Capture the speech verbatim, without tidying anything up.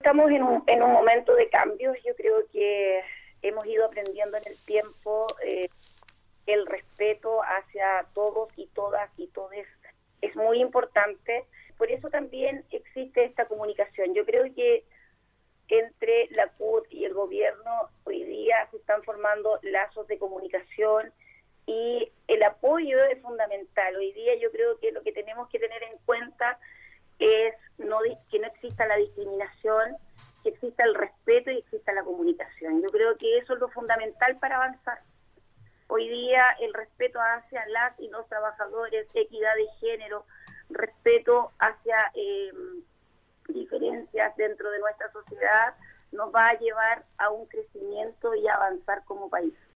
estamos en un, en un momento de cambios. Yo creo que hemos ido aprendiendo en el tiempo eh, el respeto hacia todos y todas y todes es muy importante. Por eso también existe esta comunicación. Yo creo que entre la C U T y el gobierno hoy día se están formando lazos de comunicación y el apoyo es fundamental. Hoy día yo creo que lo que tenemos que tener en cuenta es no que no exista la discriminación, que exista el respeto y exista la comunicación. Yo creo que eso es lo fundamental para avanzar. Hoy día el respeto hacia las y los trabajadores, equidad de género, respeto hacia eh, diferencias dentro de nuestra sociedad, nos va a llevar a un crecimiento y a avanzar como país.